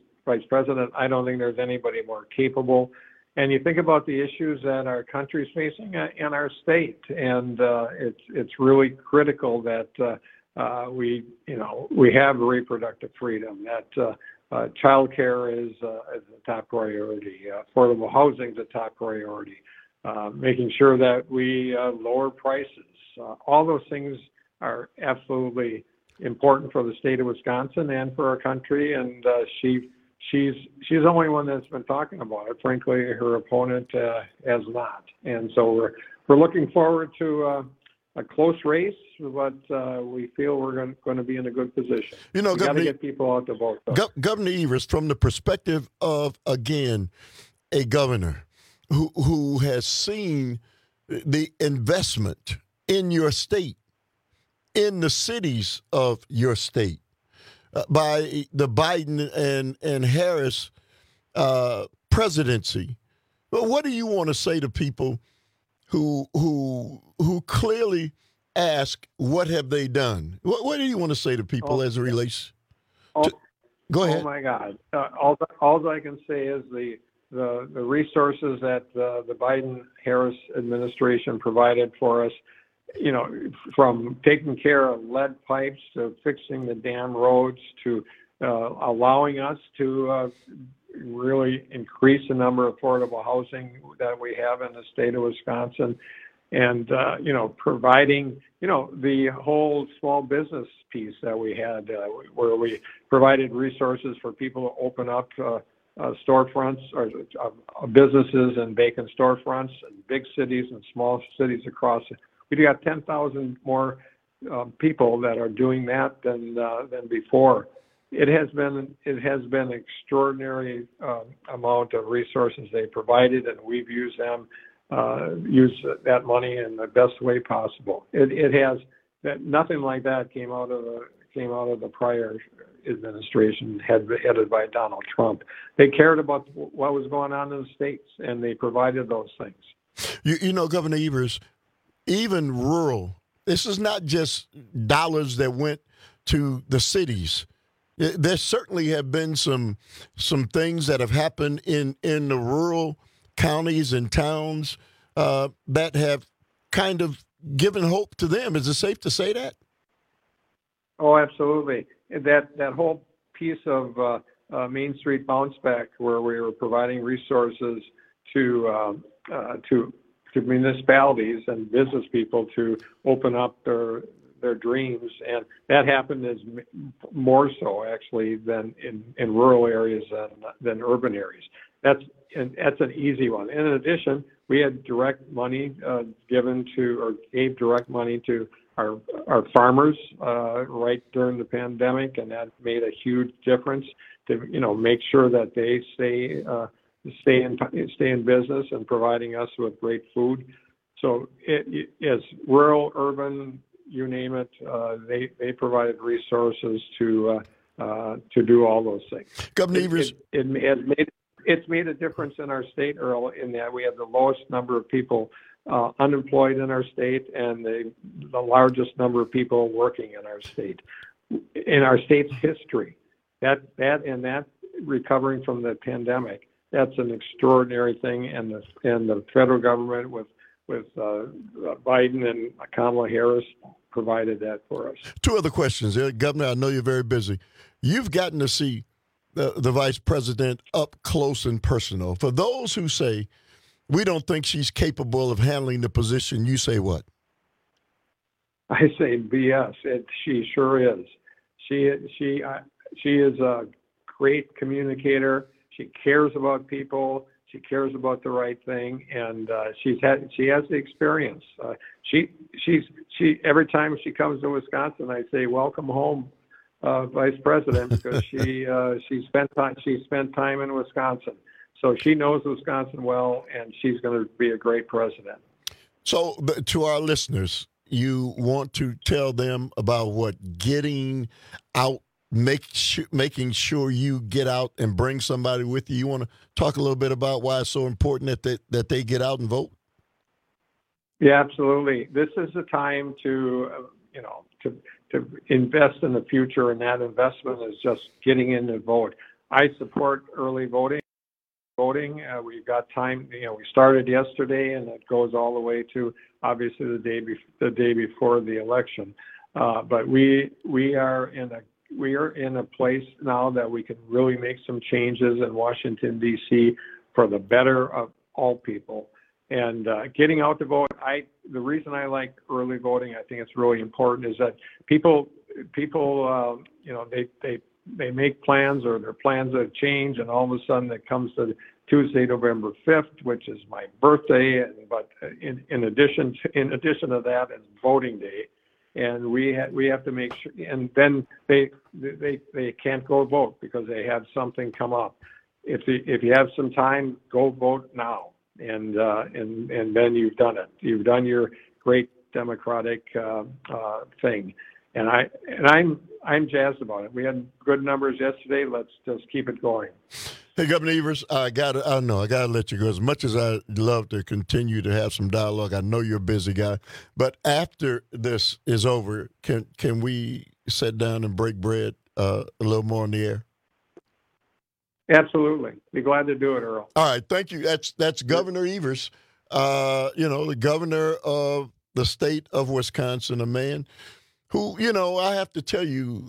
anybody more capable. And you think about the issues that our country's facing in our state, and it's really critical that we have reproductive freedom, that child care is a top priority, affordable housing is a top priority, making sure that we lower prices. All those things are absolutely important for the state of Wisconsin and for our country, and she's the only one that's been talking about it. Frankly, her opponent has not. And so we're looking forward to a close race, but we feel we're going to be in a good position. We got to get people out to vote. Governor Evers, from the perspective of, again, a governor who has seen the investment in your state, in the cities of your state, by the Biden and Harris presidency. But what do you want to say to people who clearly ask, what have they done? What do you want to say to people as it relates to? Go ahead. Oh my God! All I can say is the resources that the Biden-Harris administration provided for us, from taking care of lead pipes to fixing the damn roads to allowing us to really increase the number of affordable housing that we have in the state of Wisconsin, and providing the whole small business piece that we had, where we provided resources for people to open up storefronts or businesses and vacant storefronts in big cities and small cities across. We got 10,000 more people that are doing that than before. It has been extraordinary amount of resources they provided, and we've used that money in the best way possible. It has that nothing like that came out of the prior administration headed by Donald Trump. They cared about what was going on in the states, and they provided those things. Governor Evers, even rural This is not just dollars that went to the cities. There certainly have been some things that have happened in the rural counties and towns that have kind of given hope to them. Is it safe to say that? Oh, absolutely. That whole piece of Main Street Bounce Back, where we were providing resources to municipalities and business people to open up their dreams, and that happened as more so actually than in rural areas than urban areas. That's an easy one. In addition, we had direct money gave direct money to our farmers right during the pandemic, and that made a huge difference to make sure that they stay in business and providing us with great food. So it is rural, urban, you name it. They provided resources to do all those things. Governor Evers, it's made a difference in our state, Earl, in that we have the lowest number of people unemployed in our state and the largest number of people working in our state. In our state's history, that recovering from the pandemic, that's an extraordinary thing, and the federal government with Biden and Kamala Harris provided that for us. Two other questions. Governor, I know you're very busy. You've gotten to see the vice president up close and personal. For those who say, we don't think she's capable of handling the position, you say what? I say BS. She sure is. She is a great communicator. She cares about people. She cares about the right thing, and she has the experience. She every time she comes to Wisconsin, I say, "Welcome home, Vice President," because she spent time in Wisconsin, so she knows Wisconsin well, and she's going to be a great president. So, to our listeners, you want to tell them about what getting out. Making sure you get out and bring somebody with you. You want to talk a little bit about why it's so important that they get out and vote? Yeah, absolutely. This is the time to invest in the future, and that investment is just getting in to vote. I support early voting. We've got time. We started yesterday, and it goes all the way to obviously the day before the election. But we are in a place now that we can really make some changes in Washington, D.C. for the better of all people. And getting out to vote, the reason I like early voting, I think it's really important, is that people they make plans, or their plans have changed, and all of a sudden it comes to Tuesday, November 5th, which is my birthday. But in addition to that, it's voting day. And we have to make sure, and then they can't go vote because they have something come up. If you have some time, go vote now, and then you've done it. You've done your great democratic thing, and I'm jazzed about it. We had good numbers yesterday. Let's just keep it going. Hey, Governor Evers, I gotta let you go. As much as I love to continue to have some dialogue, I know you're a busy guy. But after this is over, can we sit down and break bread a little more in the air? Absolutely. Be glad to do it, Earl. All right, thank you. That's Governor Evers, the governor of the state of Wisconsin, a man who, I have to tell you,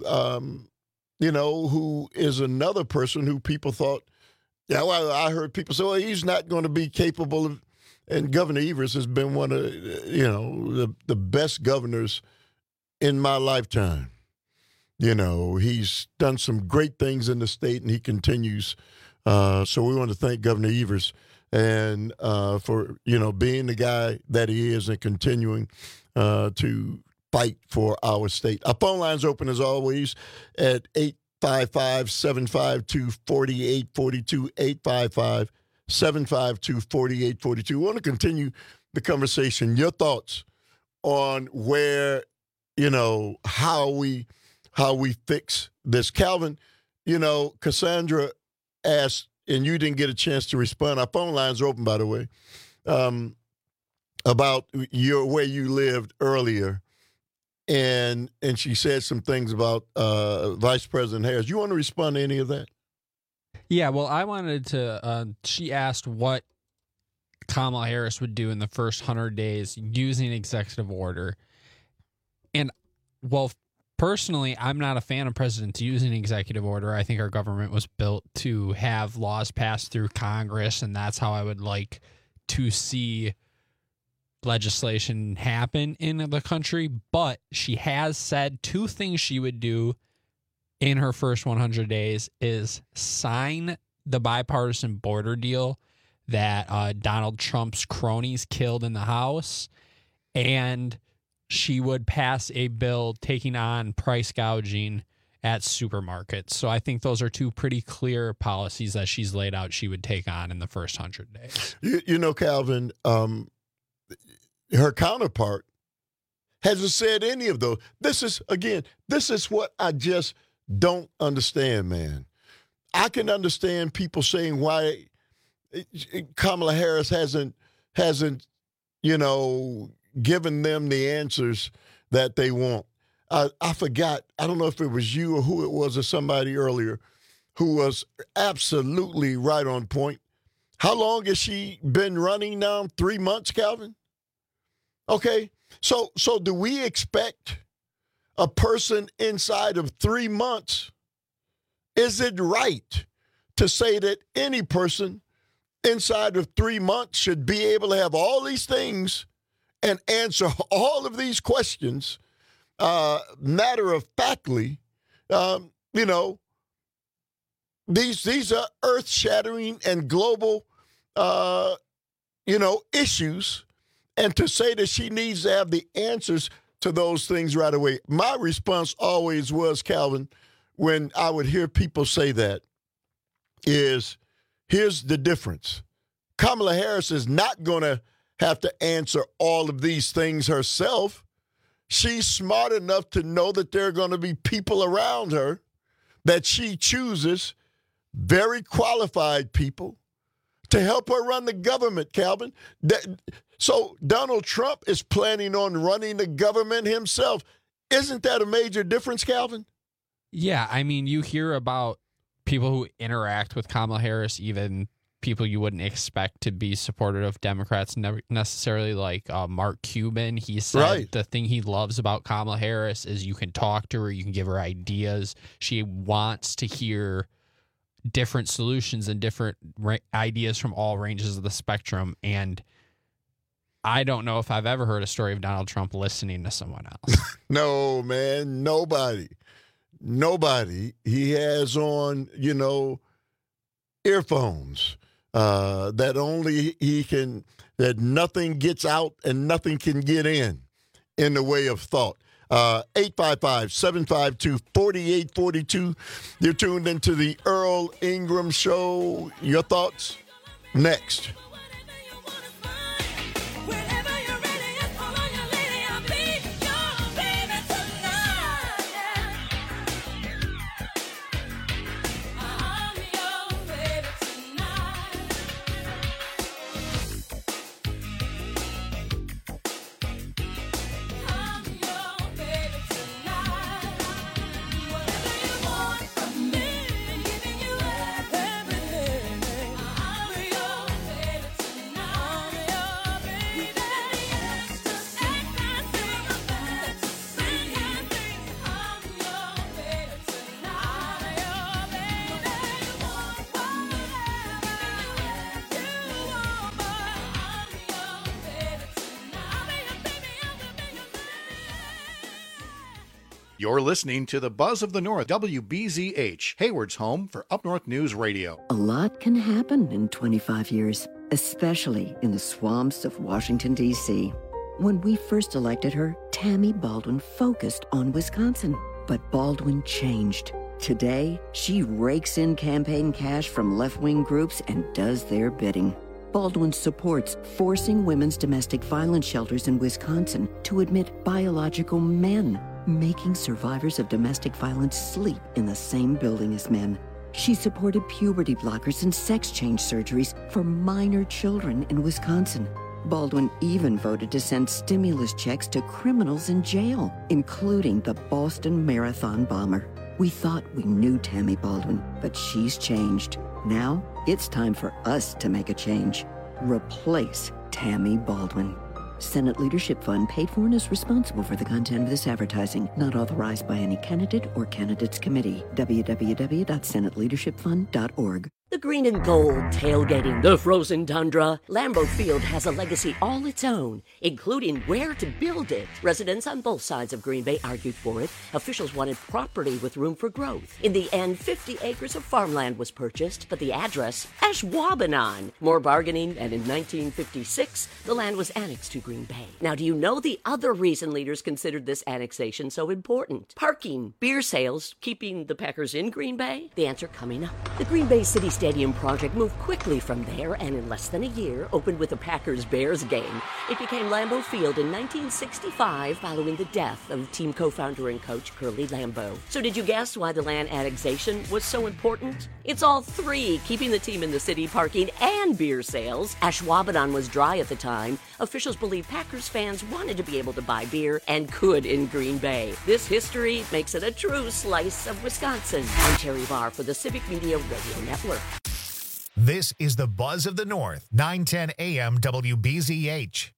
who is another person who people thought. Yeah, well, I heard people say, well, he's not going to be capable of, and Governor Evers has been one of, the best governors in my lifetime. He's done some great things in the state, and he continues. So we want to thank Governor Evers and for, being the guy that he is and continuing to fight for our state. Our phone line's open as always at 855-752-4842, 855-752-4842. We want to continue the conversation. Your thoughts on where, how we fix this. Calvin, Cassandra asked, and you didn't get a chance to respond. Our phone lines are open, by the way, about where you lived earlier. and she said some things about Vice President Harris. You want to respond to any of that? Yeah, well, I wanted to. She asked what Kamala Harris would do in the first 100 days using executive order. And, well, personally, I'm not a fan of presidents using executive order. I think our government was built to have laws passed through Congress, and that's how I would like to see legislation happen in the country. But she has said two things she would do in her first 100 days is sign the bipartisan border deal that Donald Trump's cronies killed in the House, and she would pass a bill taking on price gouging at supermarkets. So I think those are two pretty clear policies that she's laid out she would take on in the first 100 days. You know, Calvin, her counterpart hasn't said any of those. This is what I just don't understand, man. I can understand people saying why Kamala Harris hasn't, given them the answers that they want. I forgot. I don't know if it was you or who it was or somebody earlier who was absolutely right on point. How long has she been running now? 3 months, Calvin? Okay. So do we expect a person inside of 3 months? Is it right to say that any person inside of 3 months should be able to have all these things and answer all of these questions matter of factly? These are earth-shattering and global, issues. And to say that she needs to have the answers to those things right away. My response always was, Calvin, when I would hear people say that, is here's the difference. Kamala Harris is not going to have to answer all of these things herself. She's smart enough to know that there are going to be people around her that she chooses, very qualified people, to help her run the government, Calvin. So Donald Trump is planning on running the government himself. Isn't that a major difference, Calvin? Yeah, I mean, you hear about people who interact with Kamala Harris, even people you wouldn't expect to be supportive of Democrats necessarily, like Mark Cuban. He said The thing he loves about Kamala Harris is you can talk to her, you can give her ideas. She wants to hear different solutions and different ideas from all ranges of the spectrum. And I don't know if I've ever heard a story of Donald Trump listening to someone else. No, man, nobody. He has on, earphones that only that nothing gets out and nothing can get in the way of thought. 855-752-4842. You're tuned into the Earl Ingram Show. Your thoughts next. You're listening to the Buzz of the North, WBZH, Hayward's home for Up North News Radio. A lot can happen in 25 years, especially in the swamps of Washington, D.C. When we first elected her, Tammy Baldwin focused on Wisconsin. But Baldwin changed. Today, she rakes in campaign cash from left-wing groups and does their bidding. Baldwin supports forcing women's domestic violence shelters in Wisconsin to admit biological men, making survivors of domestic violence sleep in the same building as men. She supported puberty blockers and sex change surgeries for minor children in Wisconsin. Baldwin even voted to send stimulus checks to criminals in jail, including the Boston Marathon bomber. We thought we knew Tammy Baldwin, but she's changed. Now it's time for us to make a change. Replace Tammy Baldwin. Senate Leadership Fund paid for and is responsible for the content of this advertising, not authorized by any candidate or candidates committee. www.senateleadershipfund.org. The green and gold tailgating, the frozen tundra. Lambeau Field has a legacy all its own, including where to build it. Residents on both sides of Green Bay argued for it. Officials wanted property with room for growth. In the end, 50 acres of farmland was purchased, but the address, Ashwaubenon. More bargaining, and in 1956, the land was annexed to Green Bay. Now, do you know the other reason leaders considered this annexation so important? Parking, beer sales, keeping the Packers in Green Bay? The answer coming up. The Green Bay City Stadium project moved quickly from there and in less than a year opened with a Packers-Bears game. It became Lambeau Field in 1965 following the death of team co-founder and coach Curly Lambeau. So did you guess why the land annexation was so important? It's all three, keeping the team in the city, parking, and beer sales. Ashwaubenon was dry at the time. Officials believe Packers fans wanted to be able to buy beer and could in Green Bay. This history makes it a true slice of Wisconsin. I'm Terry Barr for the Civic Media Radio Network. This is the Buzz of the North, 910 AM WBZH.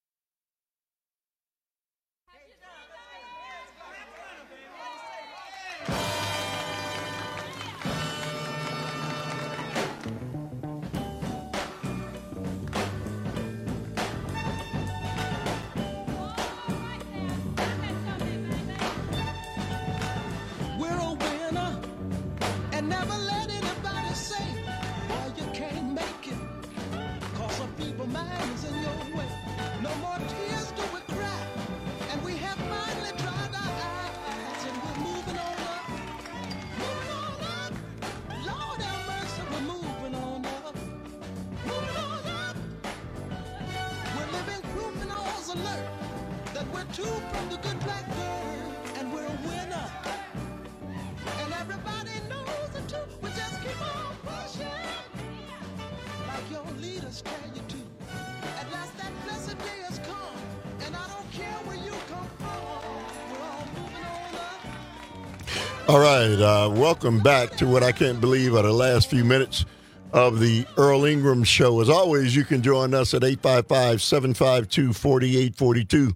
All right, welcome back to what I can't believe are the last few minutes of the Earl Ingram Show. As always, you can join us at 855-752-4842,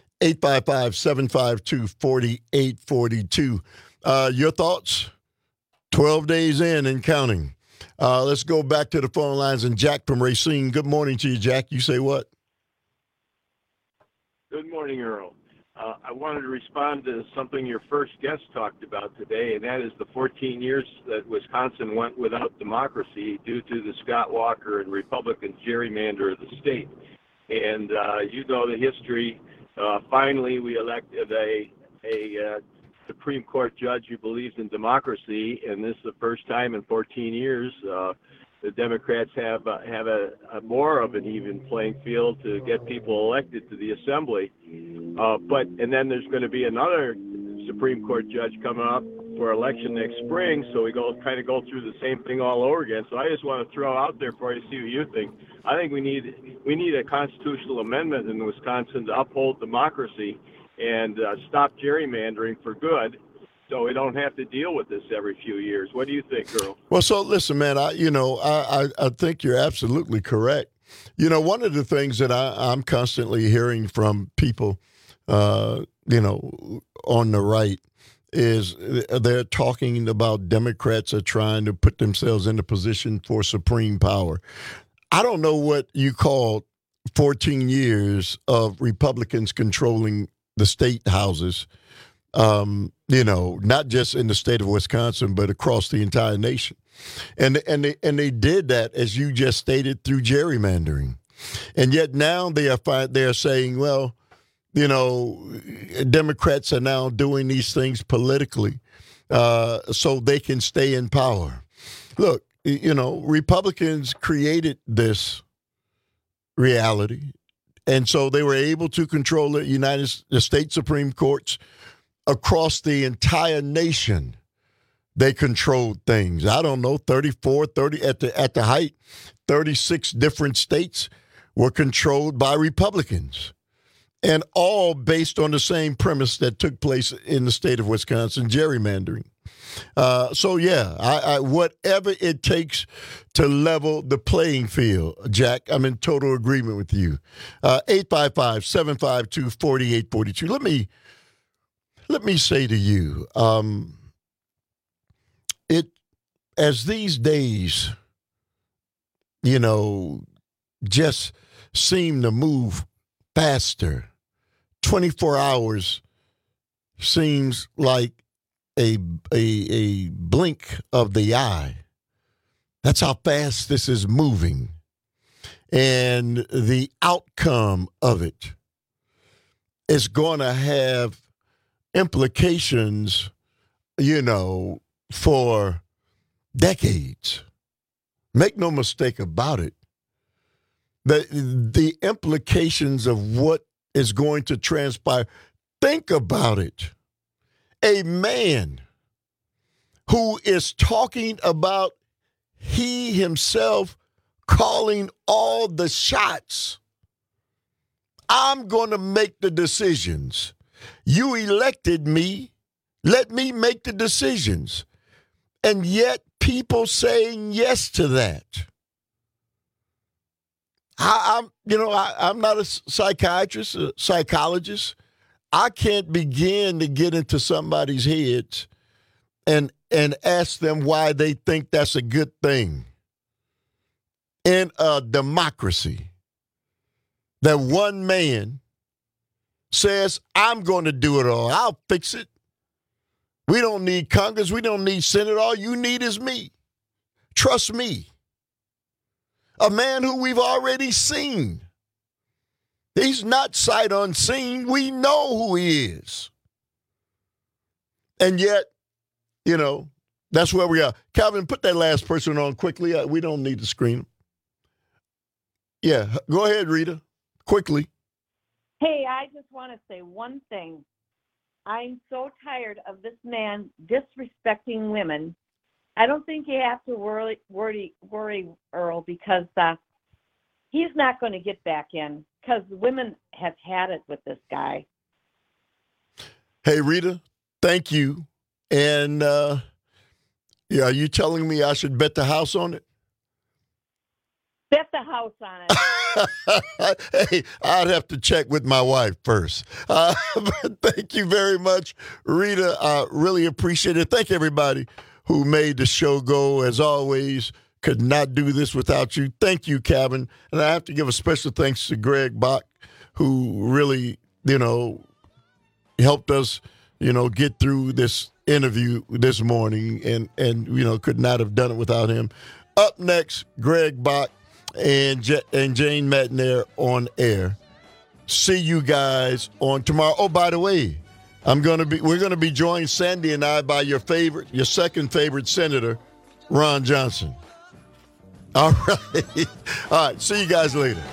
855-752-4842. Your thoughts? 12 days in and counting. Let's go back to the phone lines. And Jack from Racine, good morning to you, Jack. You say what? Good morning, Earl. I wanted to respond to something your first guest talked about today, and that is the 14 years that Wisconsin went without democracy due to the Scott Walker and Republican gerrymander of the state. And you know the history. Finally, we elected a Supreme Court judge who believes in democracy, and this is the first time in 14 years the Democrats have a more of an even playing field to get people elected to the assembly. And then there's going to be another Supreme Court judge coming up for election next spring, so we go through the same thing all over again. So I just want to throw out there for you to see what you think. I think we need a constitutional amendment in Wisconsin to uphold democracy and stop gerrymandering for good, so we don't have to deal with this every few years. What do you think, Earl? Well, so listen, man, I think you're absolutely correct. You know, one of the things that I'm constantly hearing from people, on the right is they're talking about Democrats are trying to put themselves in a position for supreme power. I don't know what you call 14 years of Republicans controlling the state houses, not just in the state of Wisconsin, but across the entire nation. And they did that, as you just stated, through gerrymandering. And yet now they're saying, well, Democrats are now doing these things politically so they can stay in power. Look, Republicans created this reality, and so they were able to control the state Supreme Courts across the entire nation. They controlled things. I don't know, 30 at the height, 36 different states were controlled by Republicans, and all based on the same premise that took place in the state of Wisconsin, gerrymandering. Whatever it takes to level the playing field, Jack, I'm in total agreement with you. 855-752-4842. Let me say to you, as these days, just seem to move faster. 24 hours seems like a blink of the eye. That's how fast this is moving. And the outcome of it is going to have implications, for decades. Make no mistake about it. The implications of what is going to transpire. Think about it. A man who is talking about he himself calling all the shots. I'm going to make the decisions. You elected me. Let me make the decisions. And yet people saying yes to that. I'm not a psychiatrist, a psychologist. I can't begin to get into somebody's heads and ask them why they think that's a good thing. In a democracy, that one man says, I'm going to do it all. I'll fix it. We don't need Congress. We don't need Senate. All you need is me. Trust me. A man who we've already seen. He's not sight unseen. We know who he is. And yet, that's where we are. Calvin, put that last person on quickly. We don't need to screen him. Yeah, go ahead, Rita. Quickly. Hey, I just want to say one thing. I'm so tired of this man disrespecting women. I don't think you have to worry, Earl, because he's not going to get back in because women have had it with this guy. Hey, Rita, thank you. And are you telling me I should bet the house on it? Bet the house on it. Hey, I'd have to check with my wife first. But thank you very much, Rita. I really appreciate it. Thank everybody who made the show go. As always, could not do this without you. Thank you, Calvin. And I have to give a special thanks to Greg Bach, who really, helped us, get through this interview this morning and could not have done it without him. Up next, Greg Bach and Jane Matenaer on air. See you guys on tomorrow. Oh, by the way, we're gonna be joined, Sandy and I, by your second favorite senator, Ron Johnson. All right. All right. See you guys later.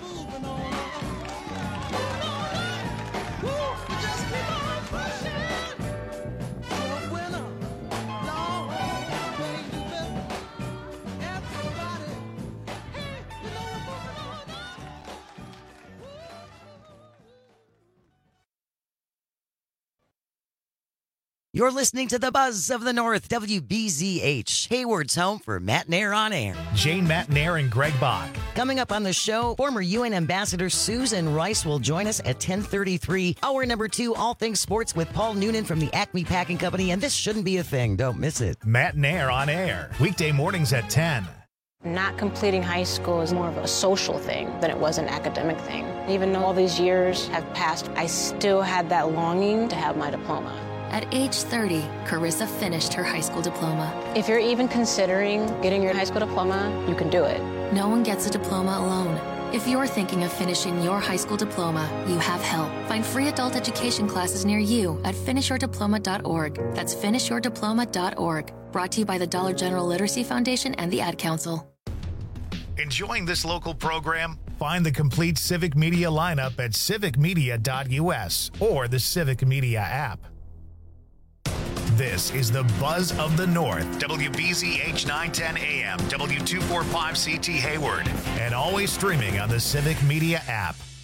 You're listening to the Buzz of the North, WBZH, Hayward's home for Matenaer on Air. Jane Matenaer and Greg Bach. Coming up on the show, former UN Ambassador Susan Rice will join us at 10:33. Hour number 2, all things sports with Paul Noonan from the Acme Packing Company, and this shouldn't be a thing. Don't miss it. Matenaer on Air, weekday mornings at 10. Not completing high school is more of a social thing than it was an academic thing. Even though all these years have passed, I still had that longing to have my diploma. At age 30, Carissa finished her high school diploma. If you're even considering getting your high school diploma, you can do it. No one gets a diploma alone. If you're thinking of finishing your high school diploma, you have help. Find free adult education classes near you at finishyourdiploma.org. That's finishyourdiploma.org. Brought to you by the Dollar General Literacy Foundation and the Ad Council. Enjoying this local program? Find the complete Civic Media lineup at civicmedia.us or the Civic Media app. This is the Buzz of the North, WBZH 910 AM, W245CT Hayward, and always streaming on the Civic Media app.